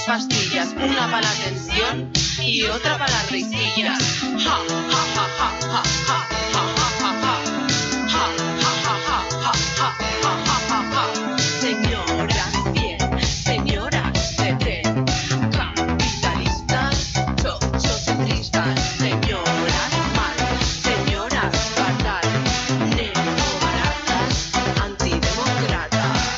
pastillas, una para la tensión y otra para las risillas. Ja, ja, ja, ja, ja, ja, ja, ja, ja, ja, ja, ja, ja, ja, ja, ja, ja, ja. Señoras bien, señoras detén, capitalistas, sociocentristas, señoras mal, señoras fatal, neobaratas, antidemócratas.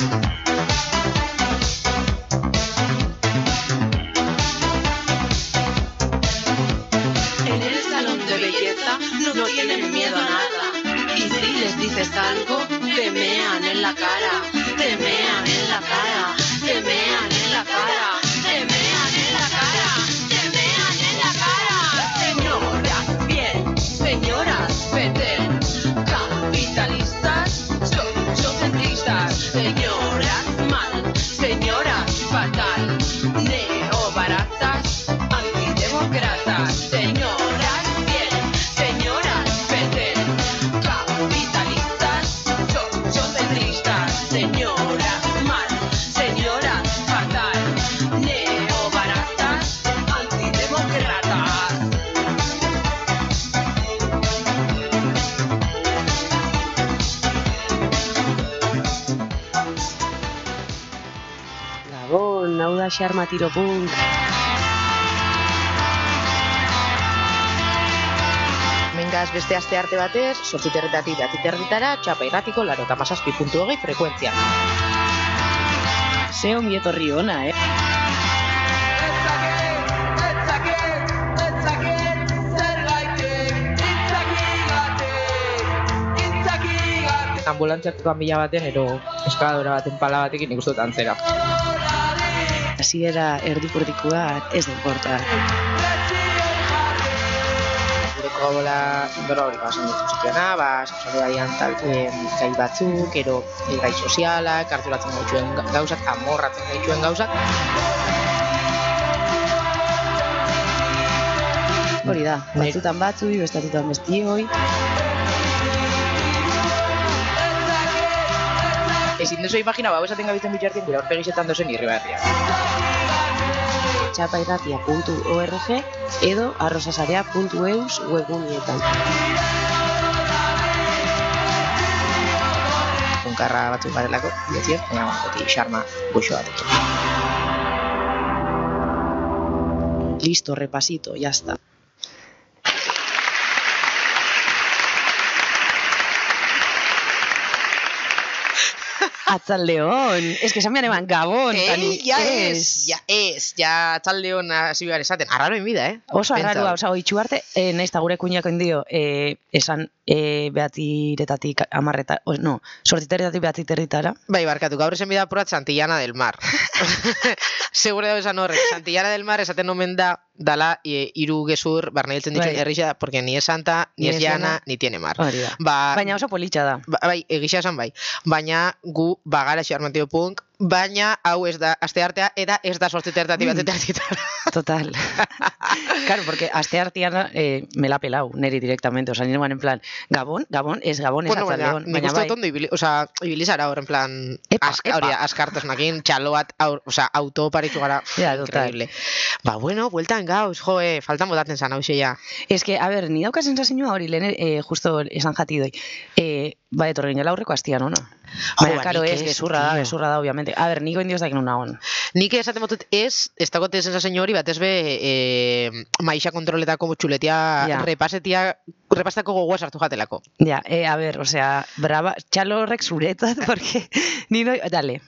En el salón de belleza no tienen miedo a nada. Y si les dices algo, te mean en la cara, te mean en la cara, te mean en la cara, te mean en la cara, te mean en la cara. Señoras bien, señoras petén, capitalistas, sociocentristas, señoras mal, señoras fatal, neobaratas, antidemócratas, señoras bien, señoras petén, capitalistas, sociocentristas, señoras mal, señoras fatal, neobaratas, antidemócratas. Gabon, hau da Xarma Tiropunk. Mengaz beste aste arte batez, 8:30 9:30 Txapa Irratiko 97.2 frekuentzia. Ze ongi etorri ona, Ambulantziatuan bila baten, ero eskaladora baten pala batekin nik uste dut antzera. Hasiera erdipurdikoa ez da importa. Gureko gabola berra hori basan dut zikiana, sexualidadian gai batzuk, ero gai sozialak, harturatzen gaituen gauzak, amorratzen gaituen gauzak. Hori da, batzutan batzui, bestatutan bestioi. Ezin duzu imagina, hau esaten gabitzen bitxartien gure aurpegizetan dozen irribarria. txapairratia.org edo arrosasarea.eus webgunietan. Unkarra batzuk garelako, bidezier, baina beti Xarma goxo batekin. Listo, repasito, ya está. Atzaldeon, es que esan behar eman Gabon. Ya atzaldeon hasi behar esaten. Arraro en vida, Oso arraroa, oza, oitxu arte, nahiz ta gure kuñako indio, esan behatiretatik amarreta, no, sortiteretatik behatiterritara. Bai, barkatu, gaur esan bida apurat Santillana del Mar. Segure dago esan horrek, Santillana del Mar esaten omen da, dala hiru gezur barneiltzen dituen herrixa, porque ni es santa, ni es llana, ni tiene mar. Baina oso politxa da. Bai, egisa esan bai. Baina gu bagara Xarma Tiropunk, baina hau ez da asteartea eta ez da sortzitertatik batzetertitara. Total. Claro, porque asteartean me la pelau, neri directamente, oza, nire en plan, Gabon ez atzaldeon. Nik uste dut ondo ibilizara hor, en plan, askartasunakin, txalo bat, autoparitzu gara, increíble. Ba, bueno, bueltan gauz, faltan botatzen zan, hau ja. Es que, a ver, ni dauka sensazioa hori, lehen, justo esan jati doi, ba, etorri gela aurreko astian, ona? Baina, karo, ez, gezurra da, obviamente. A ver, niko indioz dakin una on. Nik esaten motut ez dagote sensazio hori, bat ez be, maixa kontroletako txuletia, repastako gogoa sartu jatelako. Ja, a ver, o sea, brava, txalo horrek zuretzat, porque ni no... Dale.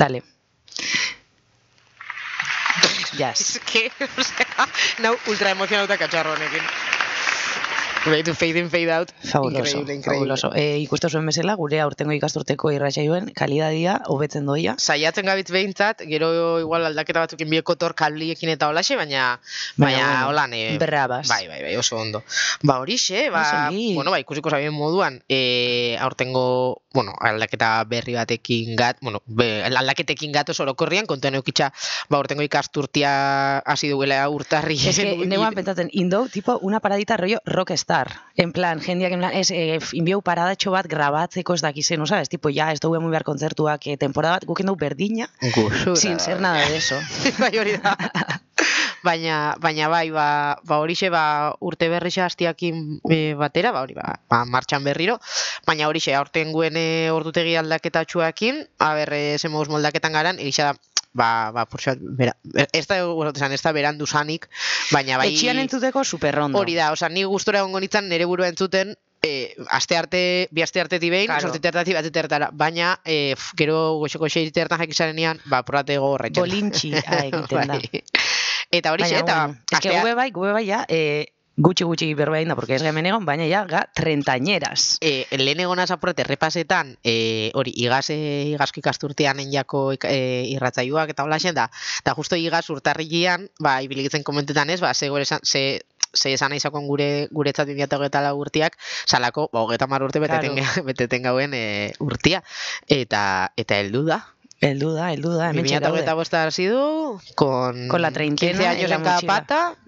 Yes. Es que, o sea, nau ultra emocionauta kacharro honekin. Beitu fade in, fade out. Fabuloso. Ikusten zuen bezala, gure aurtengo ikasturteko irratsaioen kalidadia hobetzen doia. Saiatzen gabitz behintzat, gero igual aldaketa batzukin bieko torkaldiekin eta holaxe, baina holan... Berrabaz. Bai, oso ondo. Ba, horixe, ikusiko zabien moduan, aurtengo, bueno, aldaketa berri batekin aldaketekin gatoz orokorrian, kontuan eukitza, urtengo ikasturtia hasi duela urtarri. Es que neuan pentatzen, indou, tipo, una paradita rollo rockstar. En plan, jendeak, en plan, inbieu paradatxo bat grabatzeko ez dakizen, no sabes? Tipo, ya, ez dugu muy behar kontzertuak, temporada bat, guken dugu berdina, sin ser nada de eso. Bai, hori da. Baina bai, horixe, urte berrixe hastiakin batera, martxan berriro, baina horixe, aurten guen ordutegi aldaketatxuakin, ese moduz moldaketan garan, egisa da, por xo, ez da berandu zanik, baina bai... Etxian entzuteko superrondo. Hori da, ni gustora egongo nintzen nire burua entzuten, bi aste arte tibein, claro. Sortzite hartatik batzite hartara, baina gero goxoko xeirite hartan jakizarenean, porate gogorretxan. Bolintxi egiten da. Eta hori xe, eta... Ez que gube bai, ja, gutxi berbein da, porque ez gemen egon, baina ja, treintañeras. Lehen egonaz apurete errepasetan, hori, igazko ikasturtean enjako irratzaiuak eta hola da, eta justo igaz urtarrikian, ibiligitzen komentetan ez, ze esan izakon guretzat 2024 urtiak, salako, 30 urte beteten gauen urtia, eta heldu da. Heldu da, hemen txekaude. 2025 ha sido con la treintena 15 años en cada pata.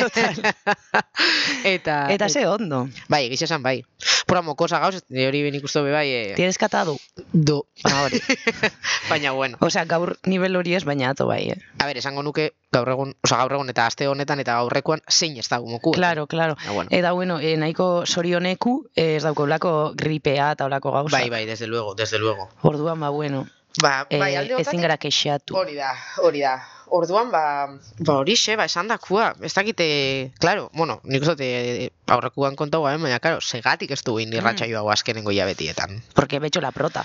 Eta ze ondo. Bai, egiz esan bai. Pura mokosa gauz, hori ben ikustu be bai. Tienes katadu? Do. Hori. Baina bueno. Osea, gaur nivel hori ez, baina ato bai, A ver, esango nuke gaur egun eta aste honetan eta gaurrekoan zein ez dago moku. Claro. Eta bueno, nahiko sorioneku ez daukolako gripea eta olako gauza. Bai, desde luego. Orduan, bueno. Bai, alde hortatik. Ezin gara kexatu. Hori da. Orduan, horixe, esan dakua. Ez dakite, claro, bueno, nik uste aurrekuan kontago gaben, baina, claro, segatik ez du irratxaio hau azkenengo hilabetietan. Porque betxo la prota.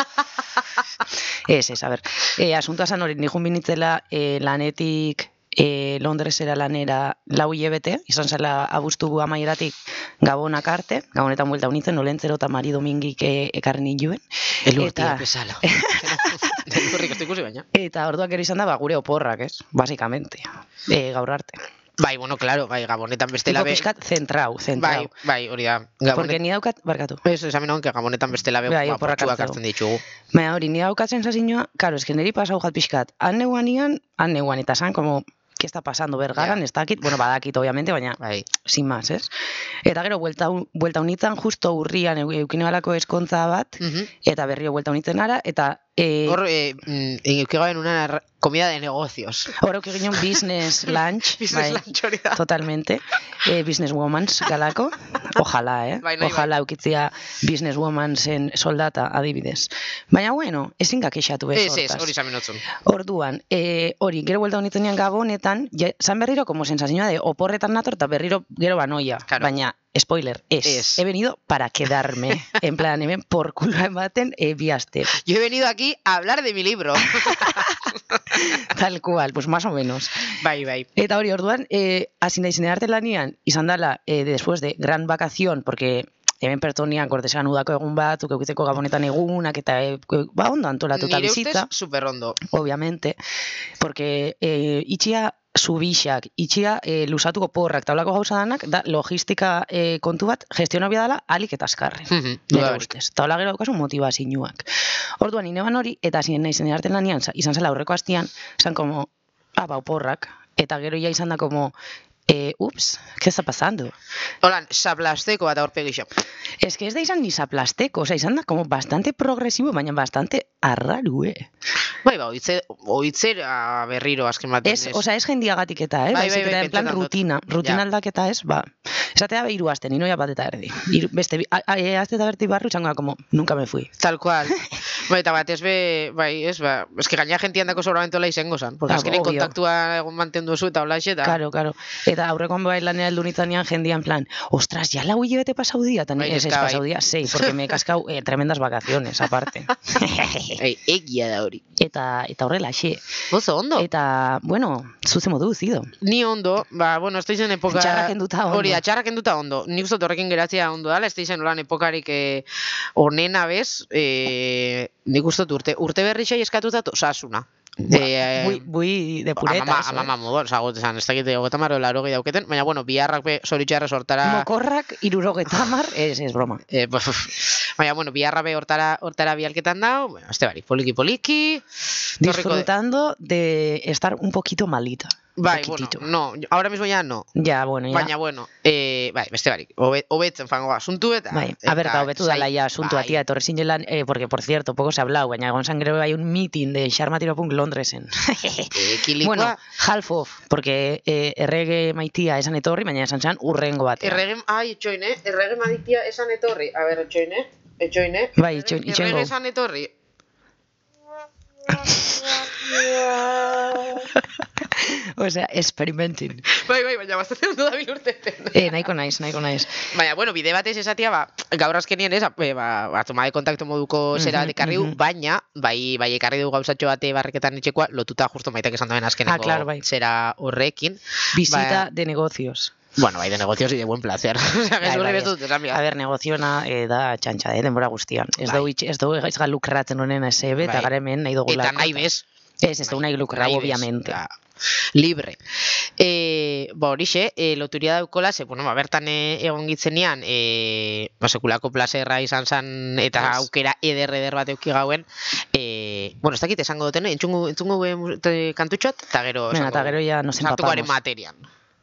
Ez, a ver. Asuntoa zan hori, nijun binitzela lanetik Londresera lanera 4 hilabete, izan zela abuztu amaieratik Gabonak arte, Gabonetan buelta unitzen, Olentzero eta Mari Domingik ekarren ninduen. Elurtia pesala. Elurrik ez ikusi baina. Eta orduak gero izan da, gure oporrak, ez? Basikamente, gaur arte. Bai, bueno, claro, Gabonetan bestela be... Tipo pixkat zentrau. Bai, hori da. Porque ni daukat, barkatu. Eso, esamen hon, que Gabonetan bestela be portxuak hartzen ditugu. Baina hori, ni daukat sensazioa, claro, es que niri pasau jat pixkat. Han neuan, eta zan, como... ¿Qué está pasando? Bergaran, ez dakit, bueno, badakit, obviamente, baina, sin más, ez? Eta gero, vuelta unitzen, justo urrian eukine balako eskontza bat, eta berrio vuelta unitzen ara, eta... Hor, eukigaben una comida de negocios. Hor, eukiginen business lunch, hori da. Totalmente. Business womans galako. Ojalá, Ojalá eukitzia business womansen soldata adibidez. Baina, bueno, ezin gakexatu bez hortaz. Hori zamen otzun. Orduan, hori, gero vuelta unitzenean Gabonetan, zan berriro como sensazioa de oporretan nator, eta berriro gero banoia. Claro. Baina, spoiler, he venido para quedarme. En plan, hemen por culo ematen biaste. Yo he venido aquí a hablar de mi libro. Tal cual, pues más o menos. Bai. Eta hori, orduan, hasi naizen arte lanian, izan dela, después de gran vacación, porque... hemen pertonian kortesan udako egun batzuk, eukitzeko Gabonetan egunak, eta ondo antolatuta bizitza. Nire ustez, super ondo. Obviamente, porque itxia subixak, itxia lusatuko porrak, eta holako gauza danak, da logistika kontu bat, gestionabia dela alik eta askarren. Nire ustez. Eta hola gero daukazu motivazioak. Orduan, ineban hori, eta zinen naizen arten lanian, izan zela aurreko hastian, zan como, porrak, eta gero ya izan da como... ups, ¿qué está pasando? Hola, saplasteko bat aurpegixo. Es que ez da izan ni saplasteko, izan da como bastante progresivo, baina bastante arrarue. Bai, oitzera berriro azken batean. Ez jendiagatik eta, baizik eta en plan rutina aldaketa ez, esatea 3 aste, ni noia bat eta erdi. Beste, aste eta berti barru izango da, como, nunca me fui. Tal cual. Eta bat ez que gaina jentian dako seguramente hola izango zan, porque azkenen kontaktua egon mantendu zu eta hola eta... Claro. Eta aurrekoan bai lanera heldu nitzanean jendia en plan, ostras, ya la hilabete pasau día, eta es pasau día, sí, porque me he cascado tremendas vacaciones, aparte. Egia da hori. Eta horrela, xe. Oso ondo. Eta, bueno, zuze modu zido. Ni ondo, bueno, ez da izan epoka... Txarrak enduta ondo. Hori da, txarrak enduta ondo. Nik uste horrekin geratzea ondo dala, ez da izan holan epokarik honena bez, nik uste urte berri xai eskatuta osasuna. Bui de puretas. Amama modon, zagot esan, ez dakite 30 euro 80 dauketen, baina, bueno, biharrak be zoritxarra sortara... Mokorrak 70, ez broma. Baina, bueno, biharra be hortara bialketan dau, bueno, este barik, poliki. Disfrutando de estar un poquito malita. Bai, bueno, no, ahora mismo ya no. Ya, bueno, ya. Baina, bueno, bai, beste barik, hobetzen fango asuntu eta... Bai, a ver, hobetu dala ya asuntu atia, etorri zingelan, porque, por cierto, poco se ha hablado, baina egon sangre hay un meeting de Xarmatiro.punk Londresen. Bueno, half off, porque errege maitia esan etorri, baina esan zan urrengo batean. Errege maitia esan etorri, a ver, etxoine. Bai, itxoingo. Errege esan etorri. O sea, experimenting. Bai, baina bastante ondo da bilurteten. Nahiko naiz. Baina, bueno, bide batez esatia, gaur azkenien ez, toma de kontakto moduko zera ekarri du, baina, bai ekarri du gauzatxo bate barreketan etxekoa, lotuta justo maitek esan duen azkeneko zera horrekin. Visita de negocios. Bueno, bai, de negocios y de buen placer. A ver, negoziona da txantxa, denbora guztian. Ez dugu gaizga lukratzen honen esebe, eta garemen nahi dugula. Eta nahi bez. Ez dugu nahi lukra, obviamente. Libre. Horixe, loturia daukola, bertan egon gitzenean, sekulako plazerra izan zan, eta aukera eder bat euki gauen, ez dakit esango duten, entzungo kantutxot, eta gero ya nos empapamos. Sartukoaren materian.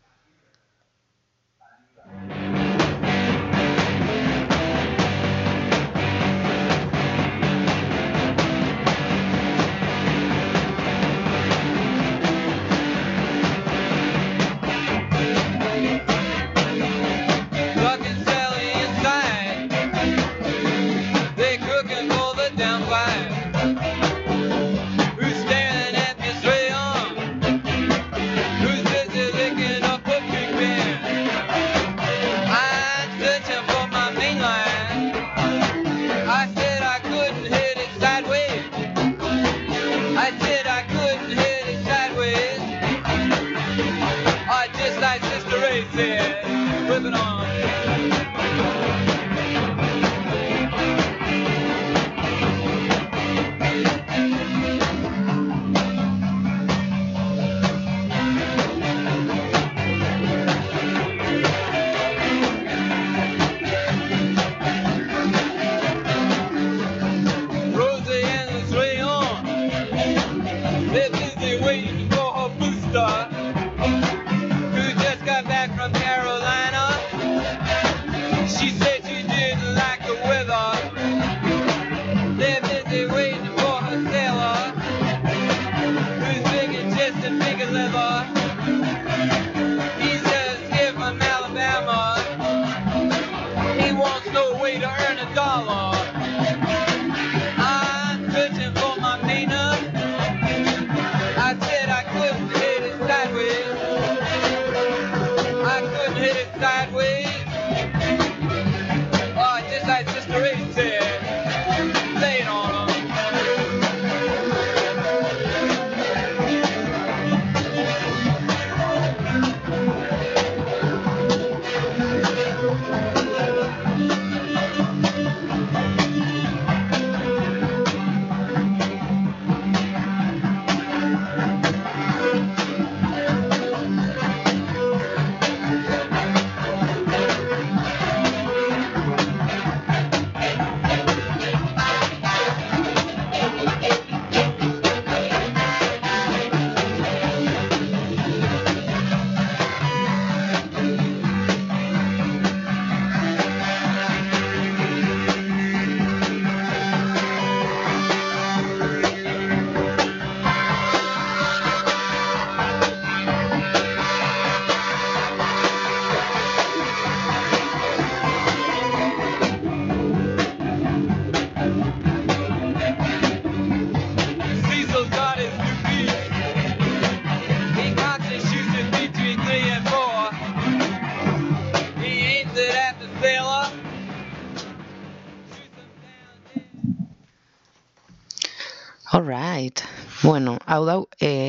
Alright. Bueno, hau dau,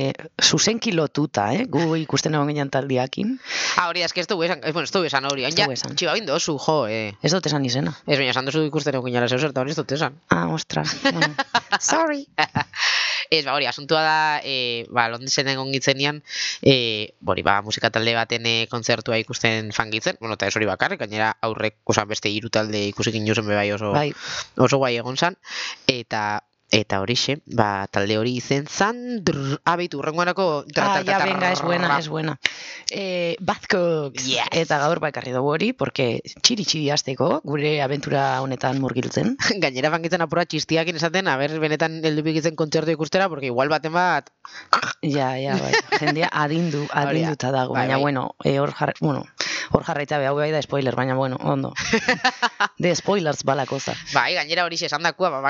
zuzenki lotuta, gu ikusten egon ginen taldiakin. Hori, ez dugu esan hori. Txiba bindo zu, jo. Ez dut esan izena. Ez baina esan duzu ikusten egon ginen zeu zerta hori ez dut esan. Ostras. Bueno. Sorry. Ez, hori, asuntua da, Londresen egon gitzenean, musika talde baten kontzertua ikusten fangitzen, eta ez hori bakarrik, gainera aurrek, beste 3 talde ikusekin jozen bebai oso guai egon zan, eta horixe, talde hori izen zan, abeitu, urrengoanako... venga, es buena. Buzzcocks, eta gaur ekarri dugu hori, porque txiri hasteko gure abentura honetan murgiltzen. Gainera fangitzen apura txistiakin esaten, benetan heldu bikitzen kontzertu ikustera, porque igual baten bat... Ja, bai, jendea adinduta dago, baina, hor jarraita hau bai da spoiler, baina, ondo. De spoilers balakoza. Bai, gainera horixe esan dakua,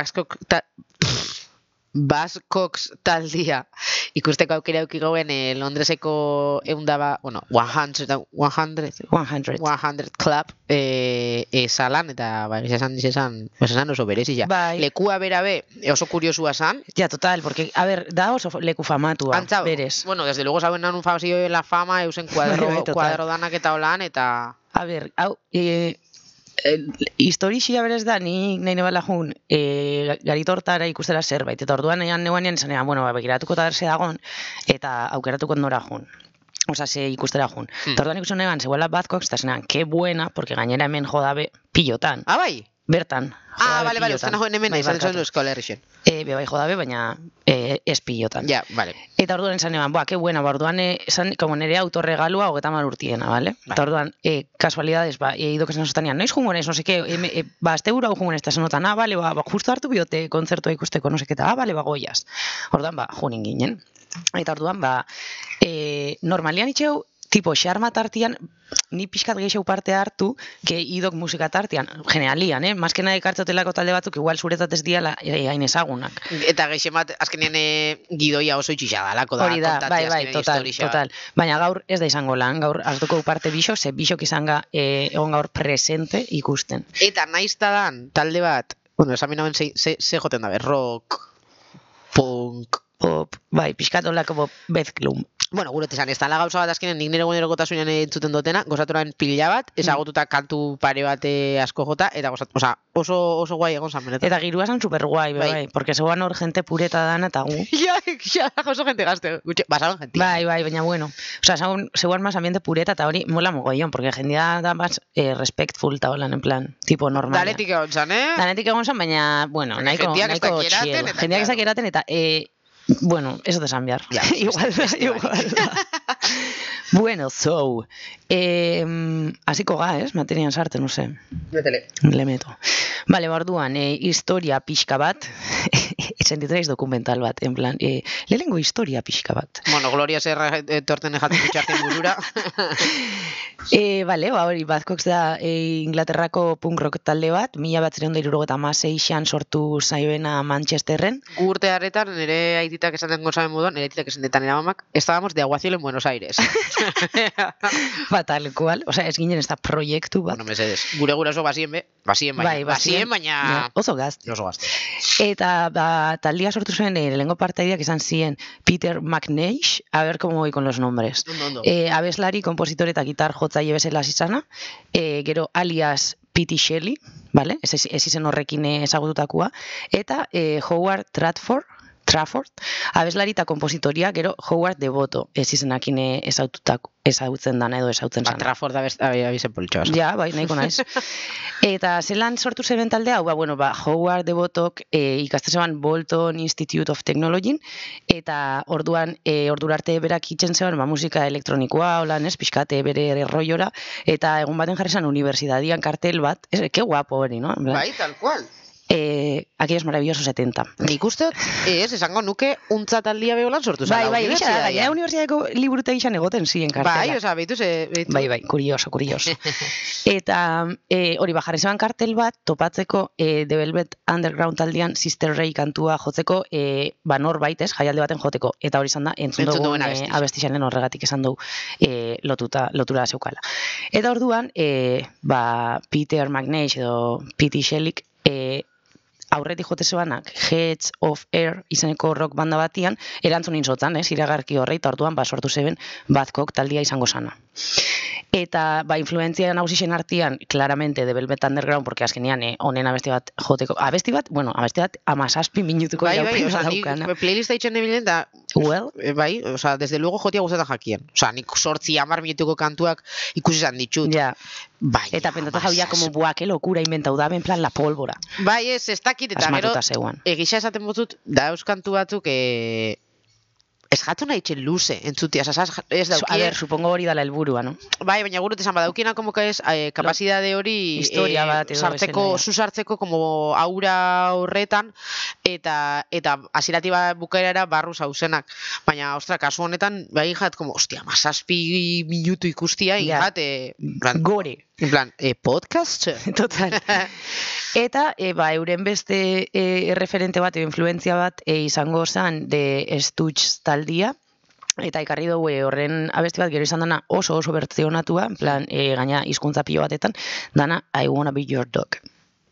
Buzzcocks taldia ikusteko aukera eduki gauen Londreseko 100 Club salan, eta esan oso berezia. Lekua berabe oso kuriosua san. Ja, total, porque, da oso leku famatua, berez. Bueno, desde luego saben un fasio de la fama, eusen kuadro danak eta holan, eta... hau... historixia berez da, ni nahi nebala jun garitortara ikustera zerbait, eta orduan neuanean esanean, begiratuko eta berse dagon, eta aukeratuko nora jun. Osa, ze ikustera jun. Eta orduan ikusten negan, zegoela Buzzcocks, eta esanean, ke buena, porque gainera hemen jodabe pilotan. Bai? Bertan. Bale, uste nagoen hemen, izan zuen Euskal Herrixen. Bai jodabe, baina ez pilotan. Ja, bale. Eta orduan esan eban, ke buena, orduan esan, como nere autorregalua 30 urtiena, bale? Eta orduan, kasualidades, ido que esan sostanean, noiz jungonez, no seke, azte gura jungonez, eta zenotan, bale, justo hartu biote kontzertua ikusteko, no seke, eta bale, goiaz. Orduan, junin ginen. Eta orduan, normalian itxeu, tipo, xarma tartian, ni pixkat gehiago parte hartu, que idok musika tartian, generalian, maskena ekartzotelako talde batzuk, igual zuretat ez diala hain ezagunak. Eta gehiemat, azkenean gidoia oso itxixadalako da. Hori da, bai, total. Baina gaur ez da izango lan, gaur hartuko parte bixo, ze bixok izanga egon gaur presente ikusten. Eta naizta dan, talde bat, esan binauen ze joten dabe, rock, punk, pop, bai, pixkat olako bezklum. Guret esan, ez da gauza bat azkenen nik nire gunerokotasunean entzuten dutena, gozaturan pila bat, ezagututa kantu pare bat asko jota, eta oso guai egon zan benetan. Eta girua zan super guai, bai, porque zegoan hor gente pureta dana eta gu. Ja, oso gente gazte, basaron gente. Bai, baina bueno, zegoan más ambiente pureta eta hori mola mogollon, porque jendea da más respectful eta holan, en plan, tipo normal. Danetik egon zan, Danetik egon zan, baina, bueno, nahiko chill. Jendeak ez akeraten eta... Bueno, eso de Sambiar. Igual da. Bueno, hasiko ga, materian sarte, no sé. Métele. Le meto. Vale, orduan, historia pixka bat, sentitraiz dokumental bat, en plan, lehengo historia pixka bat. Bueno, Gloria Serra torten ejatzen dutxarten burura. Vale, hori, Buzzcocks da Inglaterrako punk rock talde bat, 1976an sortu zaibena Manchesterren. Urte harretan, nire aititak esaten gozaben moduan, nire aititak esan detan eramamak, estábamos de aguacielo en Buenos Aires. Tal cual, ez ginen ez da proiektu bat. Bueno, mesedes, gure oso basien baina... Oso gazte. Eta taldea sortu zuen, lehengo partaideak izan ziren Peter McNeish, a ver cómo voy con los nombres. Abeslari, kompositor eta gitar jotzaile bezala izana, gero alias Pete Shelley, vale? Ez izen horrekin ezagututakoa, eta Howard Trafford, abeslari eta kompositoria, gero Howard Devoto, ez izenakin ezagutzen dana edo ezautzen zan. Trafford abizen politxoaz. Ja, bai, nahiko naiz. Eta zelan sortu zeben taldea, Howard Devotok ikastezeban Bolton Institute of Technology, eta orduan, ordurarte berak itzen zeban, musika elektronikoa, holan ez, pixkate bere erroiora, eta egun baten jarri zan universidadian kartel bat, que guapo hori, no? Bai, tal cual. Aquellos maravillosos 70. Nik uste, esango nuke untza taldia beholan sortu zara. Bai, universidadeko liburute izan egoten ziren kartela. Bai, behitu ze... Bai, kurioso. Eta hori bajarri zeban kartel bat, topatzeko The Velvet Underground taldean Sister Ray kantua jotzeko, norbait ez, jaialde baten joteko. Eta hori izan da, entzun dugun abestixanen horregatik esan dugu lotura zeukala. Eta orduan, Peter McNeish edo Pete Shelley aurretik jote zebanak Heads of Air izeneko rock banda batian, erantzun inzotan, iragarki horrei, eta orduan sortu zeben Badcock taldia izango sana. Eta, influentzia nausixen artean, claramente, The Velvet Underground, porque azkenean, honen abesti bat joteko, abesti bat 17 minutuko daukana. Bai, playlista itxen ebilen, da, bai, desde luego jotia guztetan jakien. Nik 8-10 minutuko kantuak ikusi izan ditut. Ja. Bai, eta pentatu jauia, como, que locura inventau da, en plan la pólvora. Bai, ez dakit, eta gero, egisa esaten botut, da euskantu batzuk, ez jatu nahi txen luze, entzutia, ez daukien... A ver, supongo hori dala helburua, no? Bai, baina gurut esan badaukiena, como que es, kapasidade hori... Historia bat edo bezala. Susartzeko, como aura horretan, eta asirati bukaerara barru zauzenak. Baina, ostra, kasu honetan, bai, jat, como, ostia, 17 minutu ikustia, jat... Gore. En plan, podcast? Total. Eta, euren beste referente bat, influentzia bat, izango zen de Stooges taldia, eta ekarri dugu horren abesti bat gero izan dana oso bertzionatua, en plan, gaina hizkuntza pilo batetan, dana I Wanna Be Your Dog.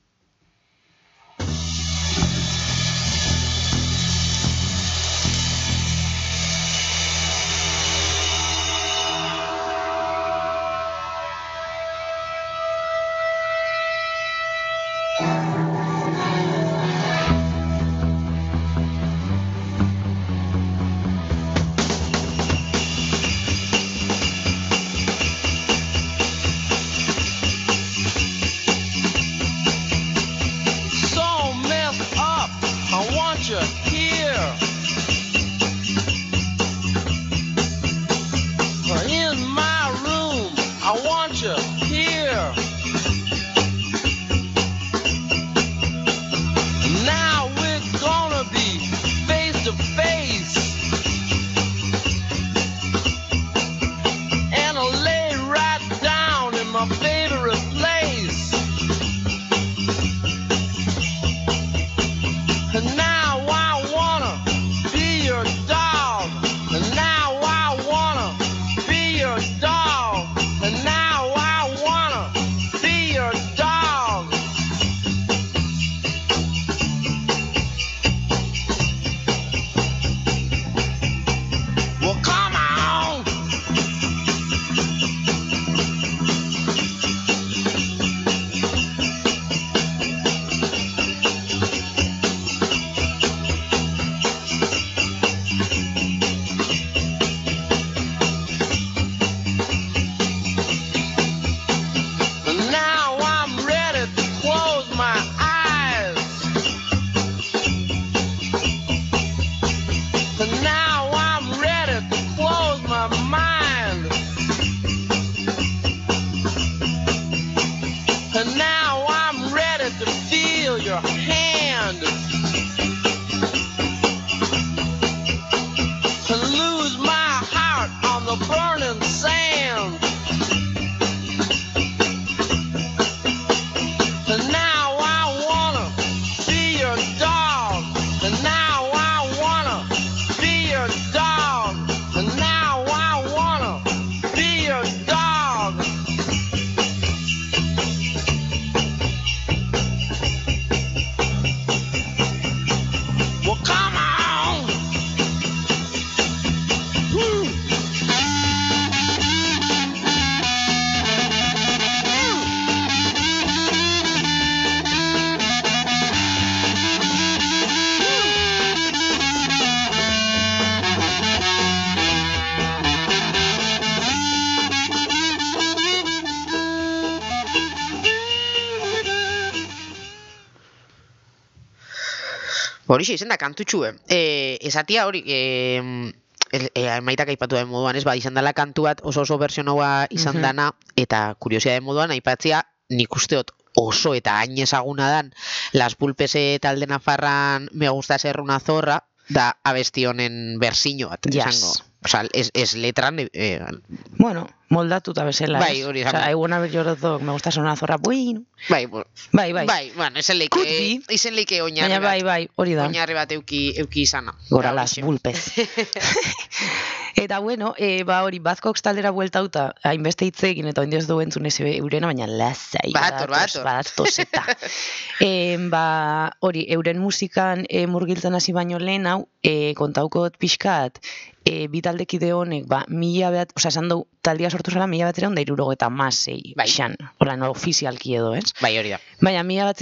Horixe, izen da kantutxue. Esatia hori, maitak aipatu den moduan, ez, izan dela kantu bat oso bersio noa izan dana, eta kuriosidade moduan, aipatzia nik usteot oso eta hain ezaguna dan Las Pulpes talde nafarran Me Gusta Ser Una Zorra, da abesti honen bersiño bat, esango. Osa, ez letran... Bueno, moldatuta bezala. Bai, hori esango. Osa, I Wanna Be Your Dog, Me Gusta Ser Una Zorra, bueno. Bai. Bueno, izen leike oinarri bat. Bai, hori da. Oinarri bat euki izana. Gora Las Pulpes. Eta bueno, hori Buzzcocks taldera bueltauta, hainbeste hitzeekin eta oindez du entzun ez eurena, baina lasai. Badatozeta. Hori, euren musikan murgiltzen hasi baino lehen hau, kontaukot pixkat, bi taldekide honek, esan dugu, taldia sortu zela 1976, bai. Xan, hola, no, ofizialki edo, ez? Bai, hori da. Baina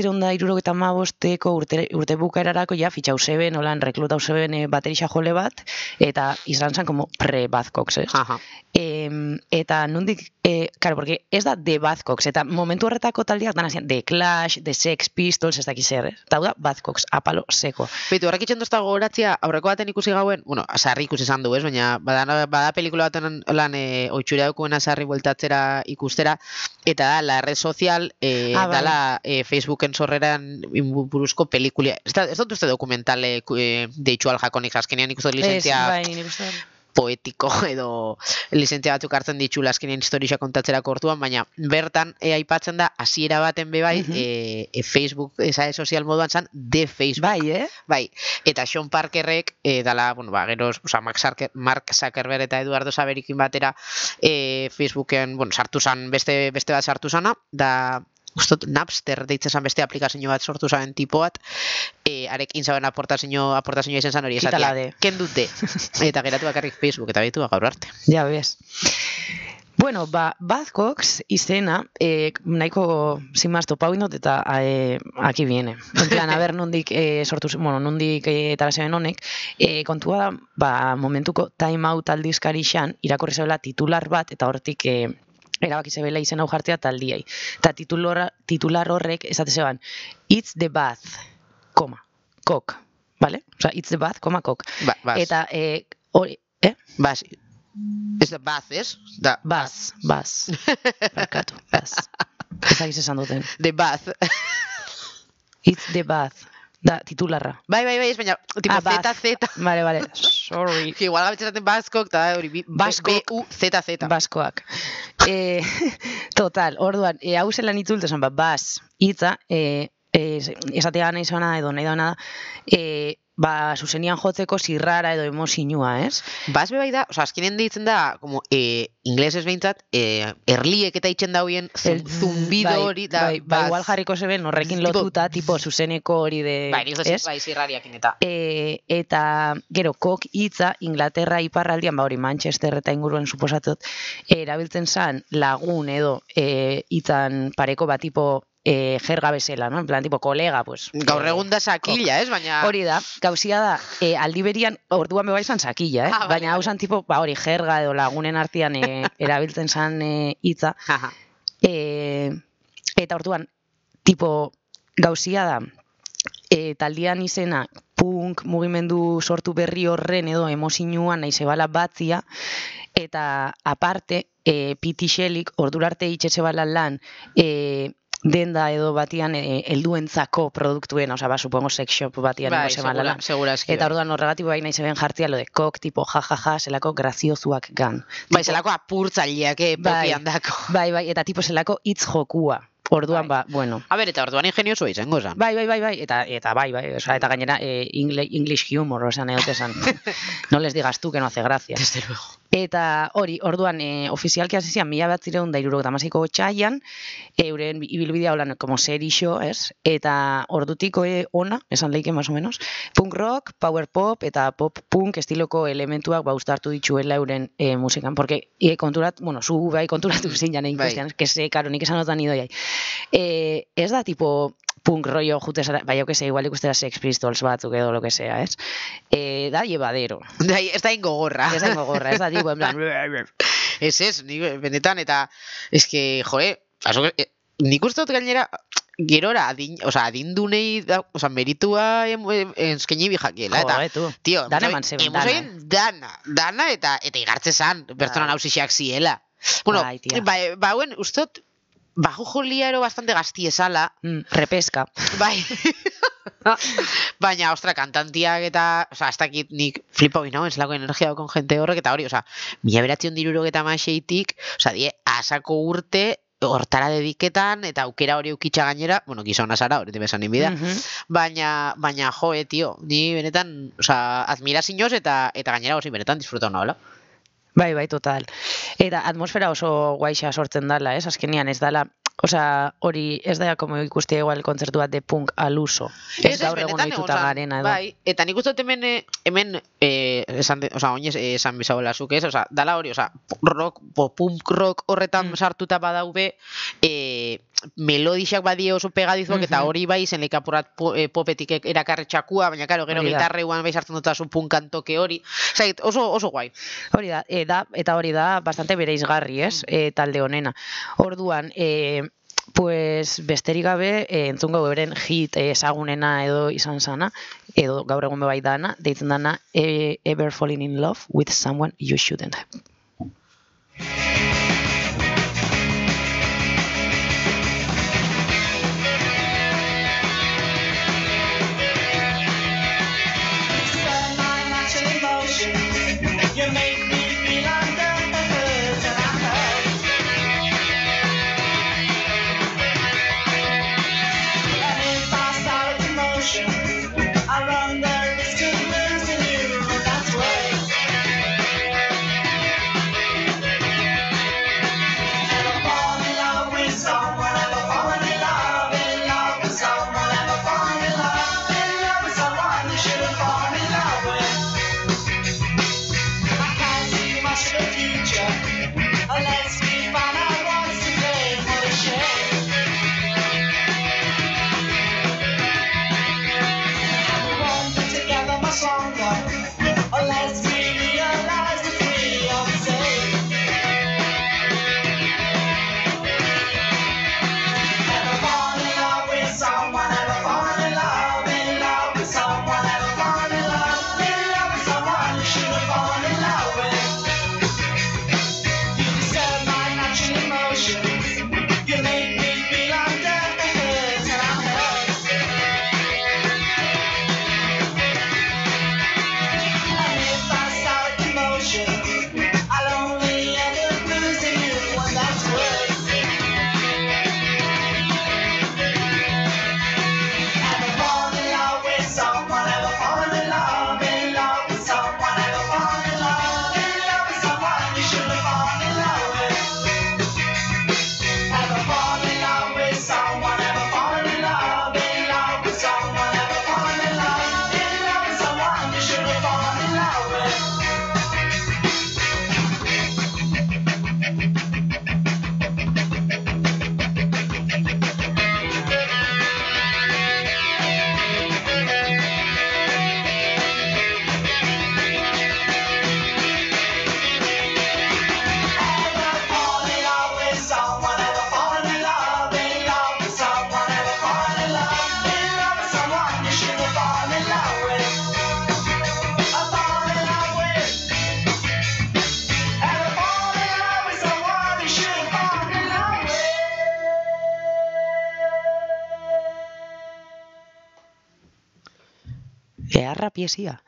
1975 urte bukaerarako ja fitxau zeben, holan reklutau zeben baterixa jole bat, eta izan zen como pre-Buzzcocks, ez? Aha. Eta nondik, claro, porque ez da The Buzzcocks, eta momentu horretako taldiak dan hasian The Clash, The Sex Pistols, ez dakiz zer, ez? Eta hau da Buzzcocks, apalo seko. Beitu, horrek itxen dozta gogoratzia, aurreko baten ikusi gauen, bueno, sarri ikusi izan du, ez? Baina bada pelikula baten lan oitxurea dukuena sarri bueltatzera ikustera, eta da, la red sozial, dala Facebooken sorreran buruzko pelikulia. Ez dut uste dokumentale deitxual jakonik azkenean ikusten lizentzia poetiko edo lizentzia batzuk hartzen ditxula azkenean historia kontatzerako orduan, baina bertan aipatzen da hasiera baten bai Facebook esa sozial moduan zan de Facebook. Bai, eta Sean Parkerrek dala, bueno, gero, Mark Zuckerberg eta Eduardo Saberikin batera Facebooken, bueno, sartu zan beste bat sartu zana, da ustot Napster deitzen zan beste aplikazio bat sortu zan tipo bat, arekin zaben aportazio izan zan hori esatia. Kendute. Eta geratu bakarrik Facebook, eta behitu gaur arte. Ja, bez. Bueno, Buzzcocks izena, nahiko sin más topau indot, eta aquí viene. En plan, a ver, nondik sortu, bueno, nondik tarazen honek, kontua da, momentuko Time Out aldizkari xan, irakurri zebela titular bat, eta hortik erabaki zebela izen hau jartzea taldiai. Eta titular horrek esate zeban, It's the Bath, cock, vale? Osa, It's the Bath, cock. Eta, hori, Bas, ez da bath, ez? Bas. Barkatu, bas. Ez agiz esan duten. The Bath. It's the Bath. Da, titularra. Bai, ez baina, tipo Z. Vale, sorry. Que igual gabetzen Buzzcock, eta hori B-U-Z-Z. Baskoak. Total, orduan, hau zelan itzultu zen, bas, hitza, esatea nahi zona edo nahi dauna da, zuzenian jotzeko zirrara edo emozinua, ez? Bas bai da, oza, azkinen ditzen da, como, inglesez behintzat, erliek eta itxen dauen zumbido hori, da, igual jarriko zeben horrekin lotuta, tipo zuzeneko hori de, ez? Bai, zirrariakin eta. Eta, gero, kok hitza, Inglaterra iparraldian, hori Manchester eta inguruen suposatut, erabiltzen zan lagun edo hitzan pareko bat, tipo, jerga bezala, no? En plan, tipo, kolega, pues. Gaur egun da sakilla, ez? Baina... Hori da, gauzia da, aldiberian, orduan beba izan sakilla, baina hau zan, tipo, hori jerga edo lagunen artean erabiltzen zan hitza. Eta orduan, tipo, gauzia da, taldian izena, punk mugimendu sortu berri horren edo emozinuan nahi zebala batzia, eta aparte, Pete Shellyk ordurarte itxe zebala lan, denda edo batian helduentzako produktuen, osea, supongo sex shop batian bai, segura eski. Eta orduan horregatik bai nahi zeben jartzia lo de kok, tipo jajaja, zelako graziozuak gan. Bai, zelako apurtzaileak pokian dako. Bai, eta tipo zelako hitz jokua. Orduan, bueno. A ber, eta orduan ingenioso izango zan. Bai, eta bai, osea, eta gainera English humor, osea, neotezan. No les digas tú que no hace gracia. Desde luego. Eta hori, orduan, ofizialki hasi zian 1976ko otsailean, euren ibilbidea holan como serixo, ez? Eta ordutiko ona, esan leike más o menos, punk rock, power pop eta pop punk estiloko elementuak uztartu dituela euren musikan, porque zu bai konturatu zinan egin kuestian, que se caro ni que sanotan idoiai. Ez da tipo punk rollo jutesara, bai, yo que sé, igual ikustera Sex Pistols batzuk edo lo que sea, ez? Da llevadero. Ez da ingogorra. Ez da tipo, en plan... Ez, benetan, eta, ez que, nik uste dut gainera, gerora, adindunei, meritua enzkeni bijakiela, eta, tio, dana eman zeben, dana, eta igartze zan, bertonan hausixak ziela. Bueno, bauen, uste dut, bajo joliaro bastante gaztiesala. Repesca. Bai. Baina, ostra, kantantiak eta, hasta aquí nik flipa hoy, ¿no? Es la energia con gente horrek eta hori, 1976tik, die, asako urte hortara dediketan eta aukera hori ukitxa gainera, bueno, gizona zara, hori besan inbida, baina, tio, ni benetan, admirazioz eta gainera, benetan disfruta una, hola? Bai, total. Eta atmosfera oso guaixa sortzen dala, azkenean ez dala, hori ez da como ikustea igual kontzertu bat de punk al uso. Ez gaur egun ohituta garena edo. Bai, eta nik uste dut hemen oinez esan bizagoela zuk ez, dala hori, punk rock horretan sartuta badaube, melodixak badie oso pegadizuak, eta hori bai zen lekapurat popetik erakarri txakua, baina karo, gero gitarreuan bai sartzen dut azu punkantoke hori. Oso guai. Hori da, eta hori da bastante bereizgarri, ez, talde honena. Orduan, pues besterik gabe, entzungo beren hit ezagunena edo izan sana, edo gaur egun bebai dana, deitzen dana Ever Falling in Love with Someone You Shouldn't Have. Eharra piesia.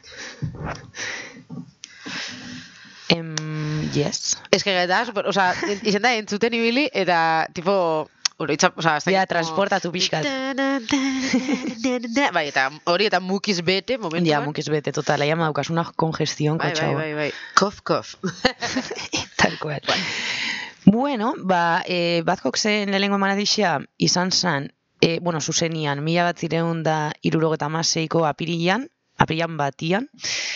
Yes. Ez que gaitaz, izen da entzuten ibili, eta tipo... transportatu pixkat. Bai, eta hori eta mukiz bete momentuan. Ja, mukiz bete, total, aia maukasuna kongestión kotxau. Bai. Kof. Tal cual. Bueno, Buzzcocksen lehenengo emanaldixia izan zen, zuzenian, 1976ko apirilan batian,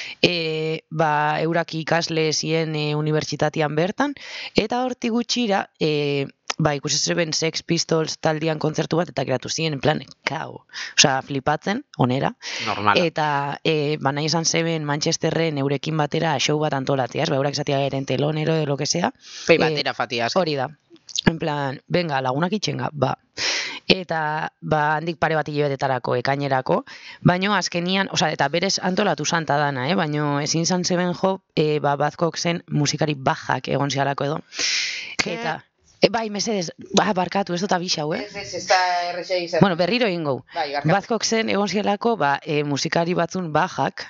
eurak ikasle zien unibertsitatean bertan, eta hortik gutxira, ikusi zeben Sex Pistols taldean kontzertu bat, eta geratu ziren, en plan, flipatzen, onera. Normala. Eta, nahi izan zeben Manchesterren eurekin batera show bat antolateaz, eurak izatea eren telonero, de lo que sea. Batera fatiaz. Hori da. En plan, venga, lagunak itxenga, Eta, handik pare bat hilabetetarako, ekainerako, baino azkenian, eta berez antolatu santa dana, baino ezin zan zeben jo, Buzzcocksen musikari bajak egon zialako edo. Eta, bai, mesedez, barkatu, ez dut abixau, Ez da errexea izan. Bueno, berriro ingo. Buzzcocksen egon zialako, musikari batzun bajak,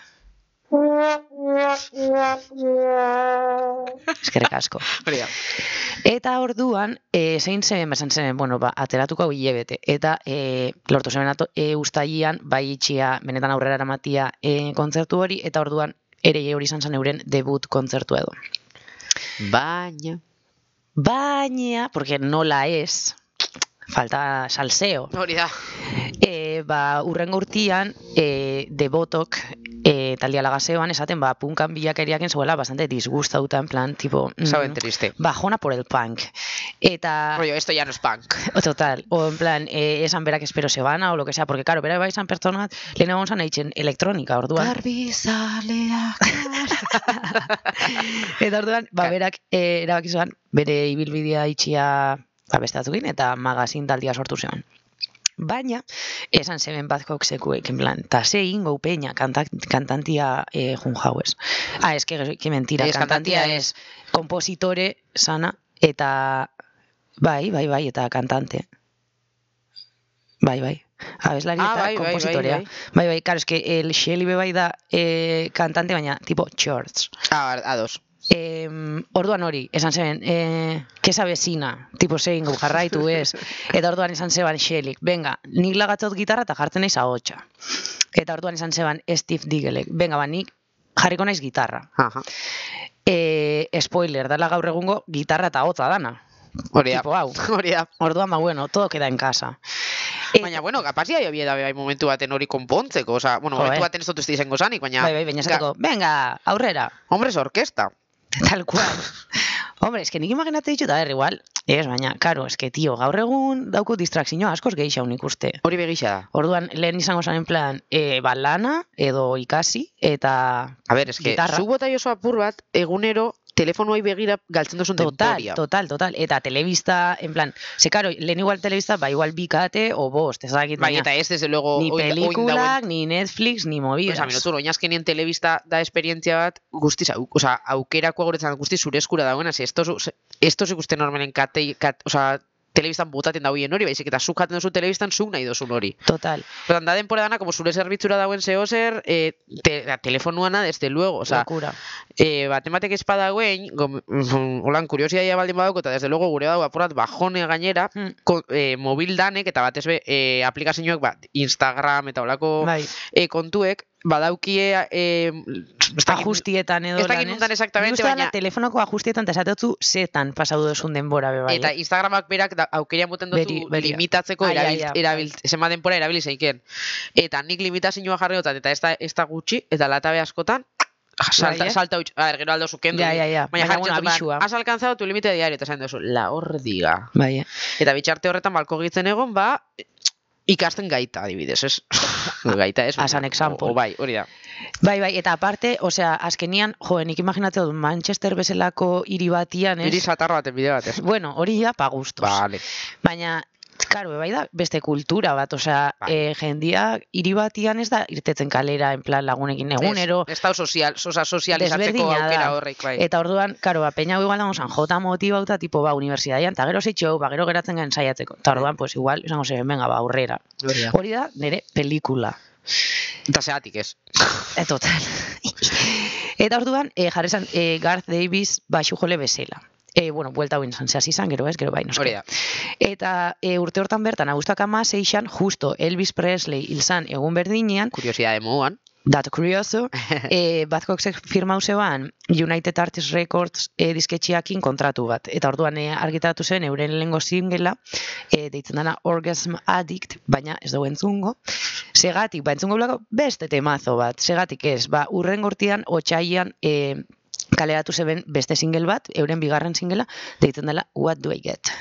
eskerrik asko. Eta orduan, zein zen, ateratuko hau hilebete. Eta lortu zen ustaian, bai itxia, benetan aurrera eramatia kontzertu hori, eta orduan ere hori izan zen euren debut kontzertu edo. Baina, porque nola ez, falta salseo. Hori da. Urrengo urtian, Devotok taldia lagaseoan esaten, punkan bilakeriaken zuela bastante disgustauta, en plan, tipo... Saben triste. Bajona por el punk. Eta... Rollo, esto ya no es punk. Total. O en plan, esan berak espero se bana, o lo que sea, porque, claro, bera bai izan pertsona bat, lehen egon zan eitzen elektronika, orduan. Garbizaleak. Eta orduan, berak erabakizuan, bere ibilbidea itxia bestatukin, eta magazin taldia sortu zeon. Baina, esan zeben Badcock sekuek, en plan, ta ze ingo peña kantantia jun jauez. Es que mentira, kantantia es kompositore sana, eta bai, eta kantante. Bai. Abeslari eta kompositorea. Bai, claro, es que el Shelly bai da kantante, baina tipo shorts. Ados. Orduan hori, esan zeben, que esa vecina, tipo zein gau jarraitu ez, eta orduan esan zeban Shelly, venga, nik lagatzot gitarra eta jartzen naiz ahotsa. Eta orduan esan zeban Steve Diggelek, venga, nik jarriko naiz gitarra. Spoiler, dala gaur egungo gitarra eta ahotsa dana. Hori da. Tipo hau. Orduan, bueno, todo queda en casa. Baina, bueno, kapaz ya había bai momentu baten hori konpontzeko, o sea, bueno, momentu baten ez dut ez izango zanik, baina... Bai, baina esateko, venga, aurrera. Hombre, es orkesta. Tal cual. Hombre, es que nik imaginate ditut, igual, baina, karo, es que, tío, gaur egun dauko distrakzio askoz gehiago nik uste. Hori begixa da. Orduan, lehen izango zan en plan, lana, edo ikasi, eta a ver, es que, zu bota oso apur bat, egunero, telefonoai begira galtzen duzun denboria. Total. Eta telebista, en plan, karo, lehen igual telebista, igual bikate o bost, ez dakit. Bai, eta ez, desde luego... Ni pelikulak, ni Netflix, ni movidas. Osa, minutu, oinazkenien telebista da esperientzia bat, guztiz, aukerako guretzan guztiz zure eskura dagoena, estos ikusten normalen telebistan botaten dagoen hori, baizik eta zuk jaten duzu telebistan zuk nahi dozun hori. Total. Pero da denpora dana, como zure zerbitzura dagoen zehozer, telefonuana, desde luego, o sea, locura. Batematek espadagoen, holan kuriosidadea baldin badauko, eta desde luego gure dago apurat bajone gainera, mobil danek, eta batez aplikazioak, Instagram eta holako kontuek, badaukie ajustietan edo ez dakit nuntan exactamente, baina telefonoko ajustietan eta esatotzu zetan pasatu duzun denbora bebai. Eta Instagramak berak aukerian boten dutu limitatzeko zema denbora erabili zeiken. Eta nik limitazioa jarri dutat, eta ez da gutxi, eta latabe askotan salta huitz. A ver, gero aldo zukendu. Baina jarri has alcanzado tu límite diario, eta zain duzu, la hordiga. Eta bitxarte horretan balko gitzen egon, ikasten gaita, adibidez, ez? Gaita, ez? As an example. Bai, hori da. Bai, eta aparte, osea, azkenian, nik imaginatze dut Manchester bezalako hiri batian, ez? Hiri satar baten bide bat, ez? Bueno, hori ja, pa gustos. Vale. Baina, karo, bai da, beste kultura bat, osea, jendia hiri batian ez da irtetzen kalera, en plan lagunekin egunero. Ez da sozializatzeko aukera horrek, bai. Eta orduan, karo, peña igual dago zan, jota motibauta, tipo, universidadian, eta gero zeitxo, gero geratzen gain saiatzeko. Eta orduan, pues igual, izango zen, venga, aurrera. Hori da, nire pelikula. Eta zeatik ez. Total. Eta orduan, jarrezan, Garth Davis baxu jole bezala. Bueno, buelta hoin zan, zehaz izan, gero bai, noske. Eta urte hortan bertan, agustak 16an, justo Elvis Presley hilzan egun berdinean. Kuriosidade moduan. Dato curioso, Badcocksek firmau zeban United Artists Records disketxiakin kontratu bat. Eta orduan argitaratu zen euren lehengo singela, deitzen dana Orgasm Addict, baina ez dugu entzungo. Segatik, entzungo blako beste temazo bat. Segatik ez, urren gortian, otxaian, kaleratu zeben beste single bat, euren bigarren singela, deitzen dela What Do I Get?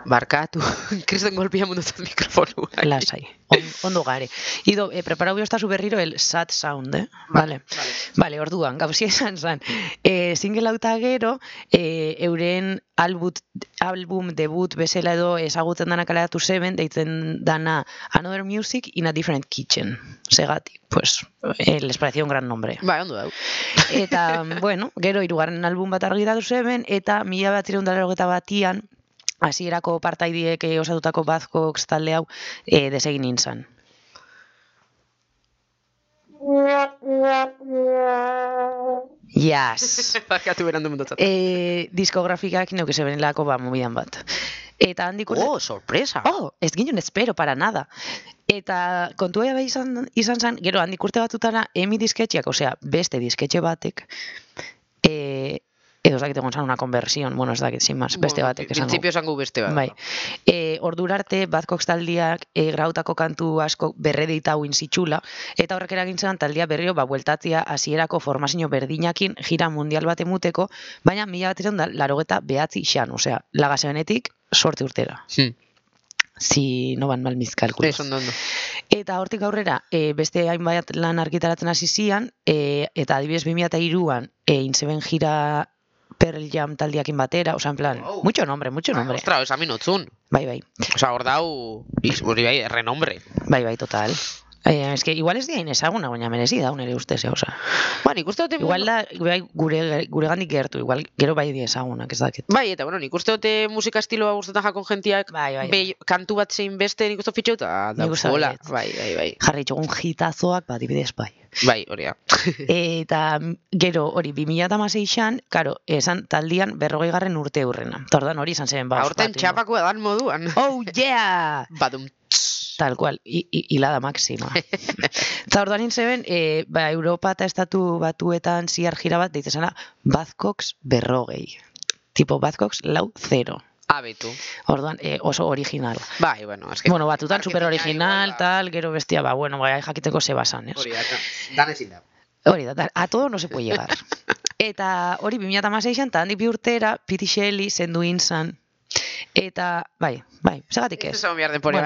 barkatu, kriston golpia mundutzat mikrofonu. Lasai, ondo gare. Ido, preparau biostazu berriro el sad sound, Vale, orduan, gauzia esan zan. Single auta gero, euren album debut bezala edo ezagutzen dana kaleratu zeben, deitzen dana Another Music in a Different Kitchen. Segatik, pues, les pareció un gran nombre. Bai, ondo dau. Eta, bueno, gero hirugarren album bat argitaratu zeben, eta 1981 hasierako partaidiek osatutako Buzzcocks talde hau desegin nintzen. Yes. Barkatu berandu mundutzat. Diskografikak neuke zebenelako mobidan bat. Eta handik sorpresa! Ez ginen espero, para nada. Eta kontua bai izan zen, gero handik urte batutara emi disketxeak, osea, beste disketxe batek, edo ez dakit egon zan una konversión, bueno, ez dakit, sin más, beste batek esango. Principio esango beste bat. Bai. Ordurarte, Buzzcocks taldiak grautako kantu asko berredeitau inzitxula, eta horrek eragintzen taldia berrio, bueltatzia hasierako formazio berdinakin gira mundial bat emuteko, baina 1989 xan, osea, lagasenetik sorte urtera. Si no van mal mis cálculos. Ez, ondo. Eta hortik aurrera, beste hainbat lan argitaratzen hasi zian, eta adibidez 2003an inzeben gira Pearl Jam taldiakin batera, oza, en plan, mucho nombre. Ostra, ez aminotzun. Bai. Oza, hor dau, hori bai, renombre. Bai, total. Es que igual ez diain ezaguna, baina merezi da, nire ustez, oza. Nik uste dute... Igual da, gure gandik gertu, igual gero bai di ezagunak, ez dakit. Bai, eta bueno, nik uste dute musika estiloa gustatzen jakon jentiak, bai. Kantu bat zein beste nik uste fitxauta da jola. Bai. Jarri txogun hitazoak, dibidez, bai. Bai, hori da. Eta gero, hori, 2016an, karo, esan taldian 40. urte hurrena. Tordan hori izan zen, Aurten txapako edan moduan. Oh, yeah! Badum. Tal cual, hilada máxima. Eta orduan inzeben, Europa eta Estatu Batuetan ziar gira bat, deitzesana Buzzcocks 40. Tipo Buzzcocks 0. Abetu. Orduan, oso original. Bai, bueno, es que... Bueno, batutan super original, tal, gero bestia, jakiteko se basan, ez? Hori da, dan ezin da. Hori da, a todo no se puede llegar. Eta hori 2016an, eta handik bi urtera, Pity Shelley zendu inzan. Eta, bai, segatik ez. Ez esan behar denporia,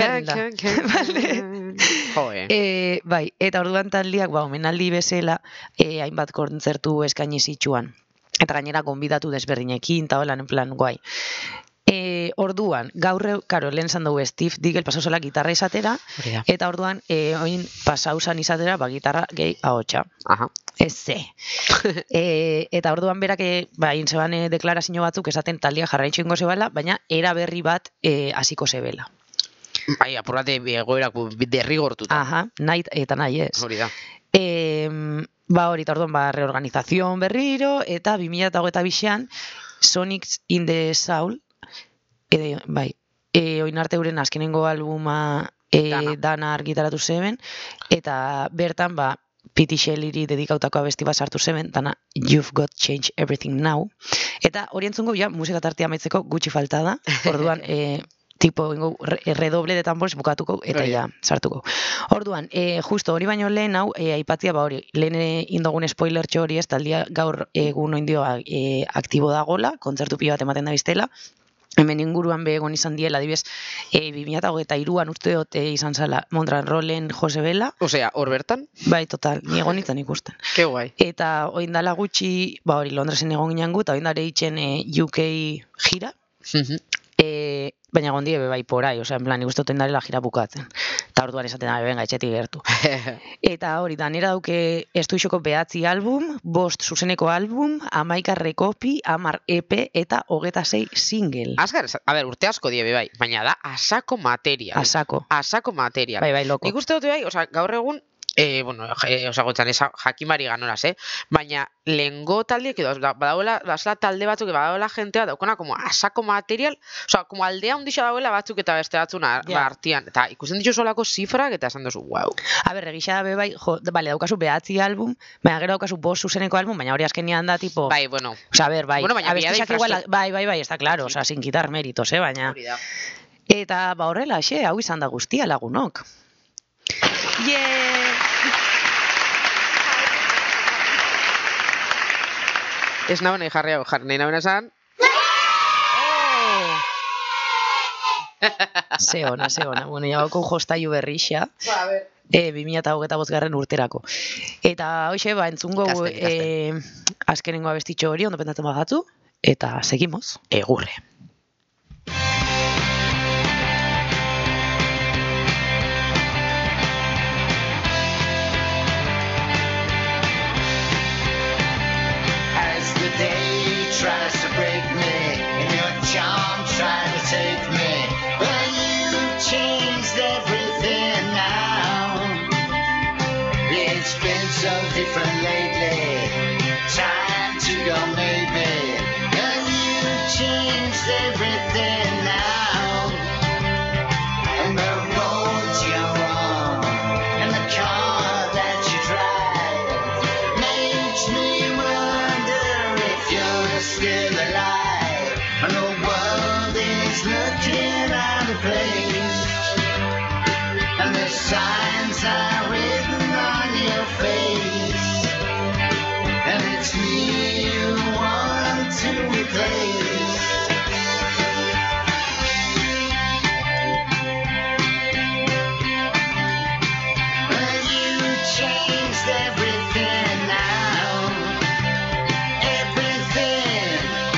bai, eta orduan taldiak, omenaldi bezala, hainbat kontzertu eskaini zitsuan. Eta gainera gonbidatu desberdinekin, eta holan, en plan, guai. Orduan, gaur, karo, lehen zan dugu Steve Diggle pasauzela gitarra izatera, eta orduan, oin pasauzan izatera, gitarra gehi ahotsa. Ez ze. Eta orduan berak, intzeban deklarazio batzuk esaten taldia jarraitxo ingo zebala, baina era berri bat hasiko zebela. Bai, apurrate egoerak derrigortuta. Nahi eta nahi ez. Hori da. Hori, eta orduan, reorganizazion berriro, eta 2022an, Sonics in the Soul, oinarte euren azkenengo albuma dana argitaratu zeben, eta bertan, Pity Shelleyri dedikautako abesti bat sartu zeben, dana You've Got Change Everything Now, eta orientzungo, musika tartea amaitzeko gutxi falta da, orduan, tipo, redoble de tambores bukatuko, eta ja, sartuko. Orduan, justo hori baino lehen hau, aipatzia, hori, lehen indogun spoiler hori ez, taldia gaur egun oindio aktibo dagola, kontzertu pilo bat ematen da biztela, hemen inguruan begon izan diela, adibidez, 2023an uste dut izan zala Montran Rollen Josebela. Osea, hor bertan? Bai, total, ni egon nintzen ikusten. Ke guai. Eta oindala gutxi, hori, Londresen egon ginen gu, eta oindare itzen UK gira. Baina gondie bai porai, osea, en plan, ikustoten darela gira bukatzen. Eta orduan esaten da, venga, etxetik gertu. Eta hori, danera dauke estuixoko 9 album, 5 zuzeneko album, 11 rekopi, 10 EP eta 26 single. Azkar, a ber, urte asko die bai, baina da asako material. Asako material. Bai, loko. Nik uste dute bai, osea, gaur egun, osagoetan jakimari ganoraz, baina lehengo taldiek edo, badagoela, talde batzuk, badagoela jentea, daukona, como asako material, osea, como aldea hundixa dagoela batzuk eta beste batzuna artian, eta ikusten ditu solako zifrak, eta esan duzu, wow. A ber, egisa da bai, daukazu 9 album, baina gero daukazu 5 zuzeneko album, baina hori azkenian da, tipo... Bai, bueno. Osea, ber, bai. Bueno, baina bia igual, bai, está claro, osea, sin quitar méritos, baina... Eta, horrela, hau izan da guztia lagunok. Ez nahi jarri nahi nahi esan. Ze ona. Bueno, jagoko jostaiu berrixa. 2025 urterako. Eta hoxe, entzungo azkenengo abestitxo hori, ondo pentsatu bagatzu, eta seguimos. Egurre. As the day tries to break me, and your charm tries to take me, but you changed everything now. It's been so different lately. Time to go maybe. And you changed everything now. And the roads you're on, and the car that you drive, makes me wonder if you're still alive. And the world is looking out of place. And the signs are written on your face, and it's me you want to replace. But you changed everything now. Everything.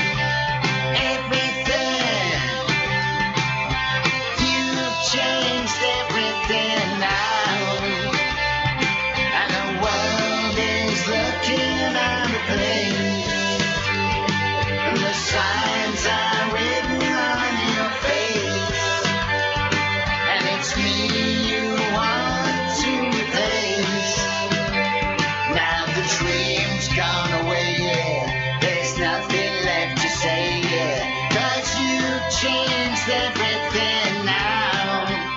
You've changed everything now. And the world is looking out of place. And the signs are written on your face. And it's me you want to replace. Now the dream's gone away, yeah. There's nothing left to say, yeah. 'Cause you changed everything now.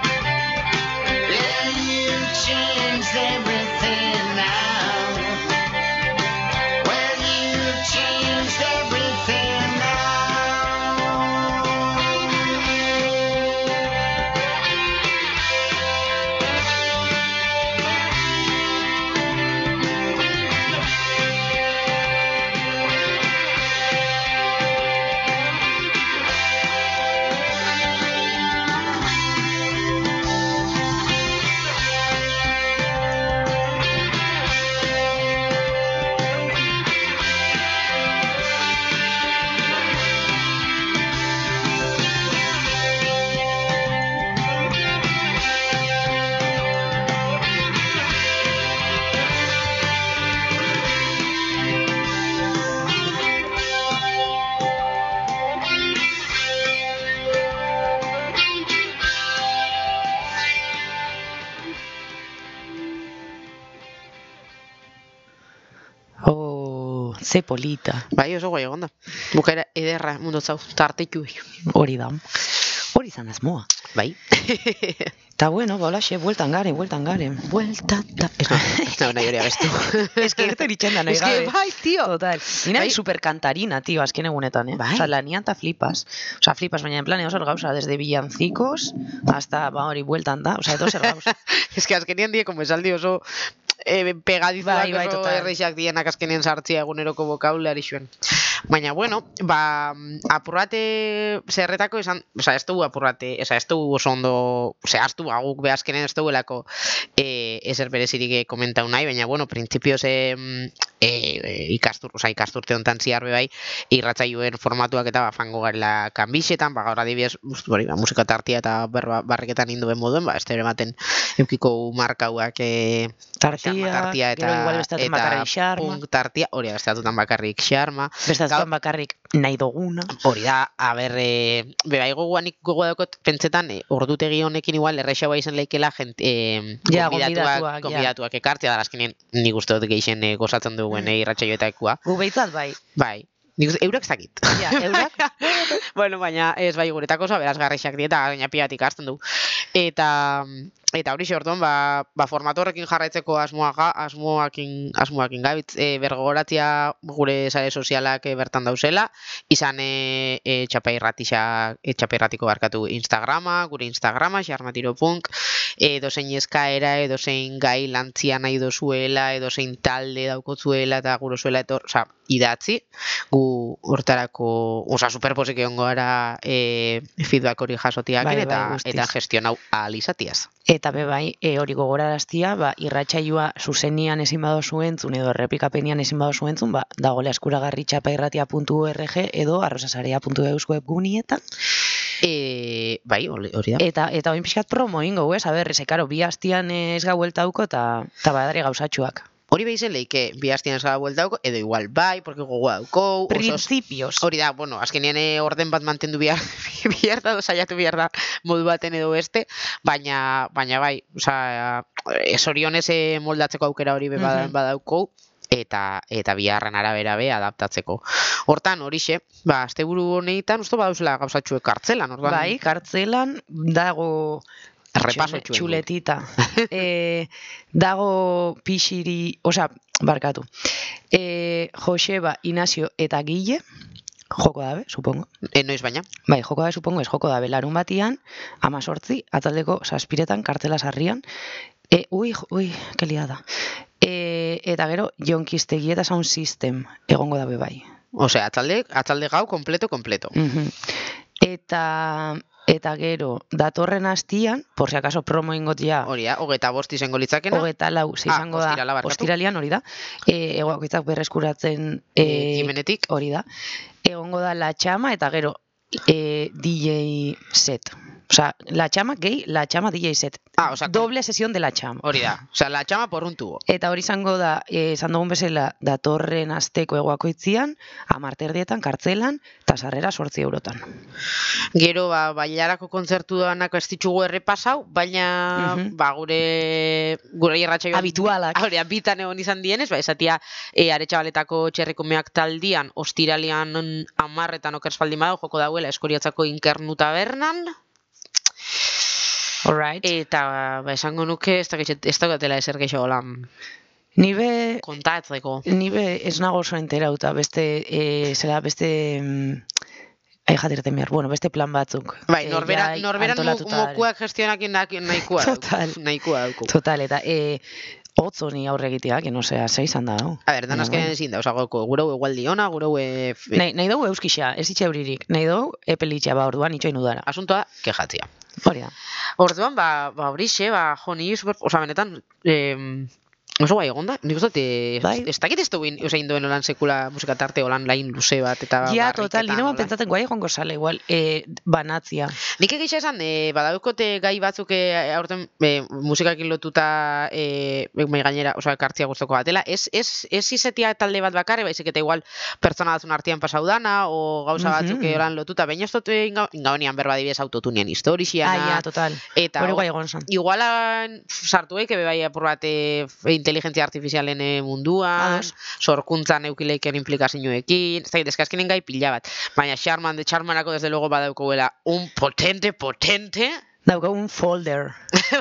Yeah, you changed everything now. Well, you changed everything now. Ze polita. Bai, oso guai egon da. Bukaera ederra mundu zau, tartetu. Hori da. Hori izan asmoa. Bai. Ta bueno, bolaxe, bueltan garen. Bueltata. Ez nahi hori abestu. Es que irte ditxenda nahi gabe. Es que bai, tío. Total. Nina Bai. super cantarina, tío, azken egunetan, Bai. O sea, la nianta flipas. O sea, flipas, baina en plan edo zer gauza, desde villancicos hasta, hori, bueltan da. O sea, edo zer gauza. Es que azkenian die, como esaldi oso pegadizuak, Bai, oso total. erreixak dienak azkenian sartzia eguneroko vokabuleari zuen. Baina, bueno, apurrate zerretako esan, oza, ez dugu apurrate, oza, ez dugu oso ondo, zehaztu guk behazkenen ez duguelako ezer berezirik komentau nahi, baina, bueno, printzipioz ikasturte hontan ziarbe bai, irratzaioen formatuak eta fango garela kanbixetan, gaur adibidez, musika tartia eta barriketan induen moduen, ez tere ematen eukiko markauak tartia gero igual bestatzen bakarrik xarma. punk tartia, hori bestatutan bakarrik xarma. Bestatzen bakarrik nahi duguna. Hori da, bai gogoanik gogoa daukot, pentsetan, ordutegi honekin igual errexagoa izan leikela gonbidatuak ekartzea, da azkenean nik uste dut geixen gozatzen duguen irratsaioetakoa. Gu behitzat bai. Bai. Nik uste, eurak zakit. Ja, eurak? Bueno, baina ez bai guretako oso berazgarrixak dieta, gaina piatik hartzen du. Eta hori orduan, formatu horrekin jarraitzeko asmoakin gabitz, bergogoratzea gure sare sozialak bertan dauzela, izan txapairratiko barkatu Instagrama, gure Instagrama, xarmatiro.punk, edozein eskaera, edozein gai lantzia nahi dozuela, edozein talde daukozuela eta gurozuela idatzi, gu hortarako, superposik egon gara feedback hori jasotiakin eta gestionau ahal izatiaz. Eta bai, hori gogoraraztia, irratsaioa zuzenian ezin badozu entzun edo errepikapenian ezin badozu entzun, dagoela eskuragarri txapairratia.org edo arrosasarea.eus webgunietan. Bai, hori da. Eta oin pixkat promo ingo, karo, bi hastian ez gau bueltauko eta badari gauzatxuak. Hori behizen leike, bi hastian ez gau bueltauko, edo igual bai, porque gogoa dauko. Principios. Hori da, azkenean orden bat mantendu bihar da, saiatu bihar da modu baten edo beste, baina bai, esorionez moldatzeko aukera hori badauko, eta biharren arabera adaptatzeko. Hortan, horixe, asteburu honetan, uste badauzela gauzatxuek kartzelan, orduan? Bai, kartzelan dago txuletita. Dago pixiri, barkatu. Joseba, Inazio eta Guille, joko dabe, supongo. Noiz baina? Bai, joko dabe, supongo, joko dabe. Larun batian, 18, ataldeko saspiretan, kartela sarrian. Ui, ke liada. Eta gero, Jonkistegi eta Sound System egongo dabe bai. Atzalde gau, kompleto. Eta gero, datorren hastian, por si acaso promo ingot ja. Hori da, 25 izango litzakena. 24 izango da, ostiralian hori da. Egoakitzak berreskuratzen Jimenetik. Hori da. Egongo da La Txama eta gero DJ set. La Txama gehi, La Txama DJ set. Doble sesión de La Txama. Hori da, La Txama por un tubo. Eta hori izango da, esan dugun bezala, datorren asteko egoakoitzian, 10 kartzelan, eta sarrera 8 eurotan. Gero, bailarako kontzertu danak ez ditugu errepasau, baina gure irratxaioan habitualak. Hori, bitan egon izan dienez, esatia Aretxabaletako txerrikumeak taldian, ostiralian 10 okersfaldin badago, joko dauela Eskoriatzako Inkernu tabernan. Alright. Eta esango nuke ez dagoetela ezer geixo holan kontatzeko. Nibe ez nago oso enterauta, beste jatirten behar, beste plan batzuk. Bai, norberan mokuak gestionakin nahikoa dauko. Total, eta otzo ni aurre egitea, que no sea, ze izan da. A ber, dan azkenean ezin da, gurau egual diona, gurau... Nahi dugu euskixa, ez itxe euririk, nahi dugu epelitxea, orduan itxoin udara. Asuntoa, kejatzia. Hori da. Orduan, horixe, joni, benetan, oso bai egon da, nik uste, ez dakit ez duen, induen olan sekula musika tarte olan lain luze bat, eta... Ja, total, nire pentsatzen guai egongo sale, igual, banatzia. Nik egitza esan, badaukote gai batzuk aurten musikakin lotuta mai gainera, kartzia guztoko batela, ez izetia talde bat bakarre, baizik eta igual pertsona batzun artean pasau dana, o gauza batzuk olan lotuta, baina ez dut ingaunian berba dibidez autotunien historixiana. Ja, total, hori guai egon zan. Igualan sartuek, bai apur bat inteligentzia artifizialen munduan, sorkuntzan eukileiken implikazioekin, ez da, deskazkinen gai pila bat. Baina Charmanako desde luego badaukoela un potente. Dauka un folder.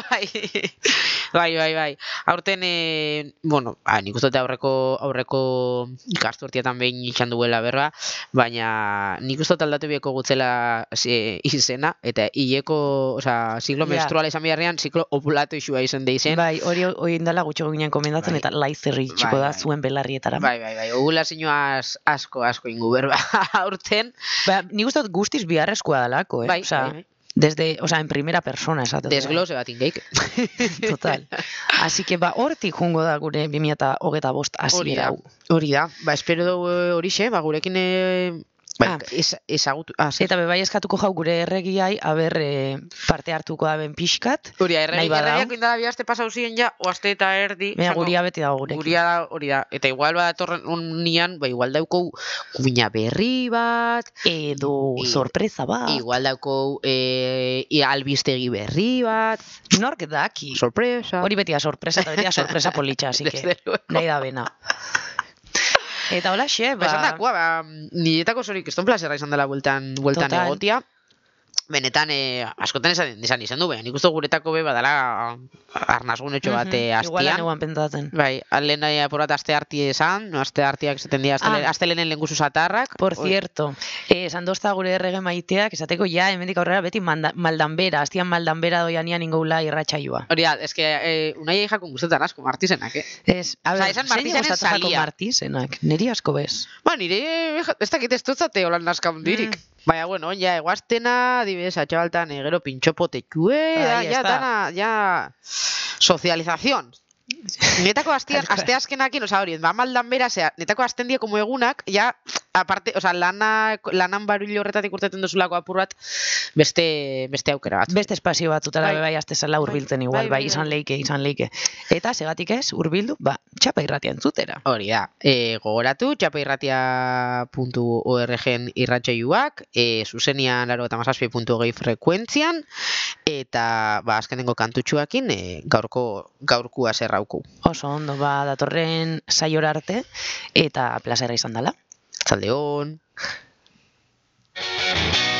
Bai. Aurten, nik uste aurreko ikasturtietan behin itxan duela berba, baina nik uste aldatu bieko gutzela izena, eta hileko, ziklo menstruala izan biharrean, ziklo opulatu isua izan deizen. Bai, hori indala gutxo ginen komendatzen, eta laizerri txiko da zuen belarrietara. Bai, ovulazioaz asko ingu berba aurten. Nik uste guztiz biharrezkoa dalako, Bai. Desde, en primera persona, esatu. Desglose bat ingeik. Total. Así que hortik jungo da gure 2025 hasiera hau. Hori da. Espero dugu horixe, gurekin ezagutu. Eta bebai eskatuko jau gure erregiai, parte hartuko da ben pixkat. Hori da, erregiak indala bihazte pasau ziren ja, oazte eta erdi. Guria beti dago gurekin. Guria da, hori da. Eta igual badatorren unian, igual dauko kuina berri bat. Edo sorpresa bat. Igual dauko albistegi berri bat. Nork daki. Sorpresa. Hori beti da sorpresa, eta beti da sorpresa politxa, así que nahi da bena. Eta hola xe, Esan dakoa, niretako zorik, ez plazera izan dela bueltan egotia. benetan askotan esan izan du, baina nik uste guretako be badala arnazgunetxo bat Igual astian. aneguan pentsatzen. Bai, lehen apurat aste harti esan, no, aste hartiak esaten dira, aste lehenen lenguzu satarrak. Por cierto, esan dozta gure errege maiteak, esateko ja, hemendik aurrera beti maldanbera, astian maldanbera doianian ingoula irratxaioa. Hori da, eske unai jakun gustetan asko martizenak, A Osa, ver, esan zein Martizenen gustatutako salia. Martizenak, niri asko bez. Ba, nire, ez dakit ez dutzate holan naska hundirik. Baina, bueno, ja, eguaztena, adibidez, atxabaltan, gero pintxopotekue, ya está. dana, ja, sozializazion. Netako aste azkenakin, oza, hori, ba maldan bera, netako azten die como egunak, ja, aparte, oza, lanan barullo horretatik urteten duzulako apur bat, beste aukera bat. Beste espazio batzutara bai aste zala urbiltzen igual, bai, bai. izan leike. Eta, segatik ez, urbildu, txapa irratia entzutera. Hori da, gogoratu, txapairratia.org irratxeiuak, zuzenian 97.2 frekuentzian, eta, azkenengo kantutxuakin, gaurkua zerrauku. Oso ondo, datorren saiora arte, eta plazera izan dela. Zaldeon.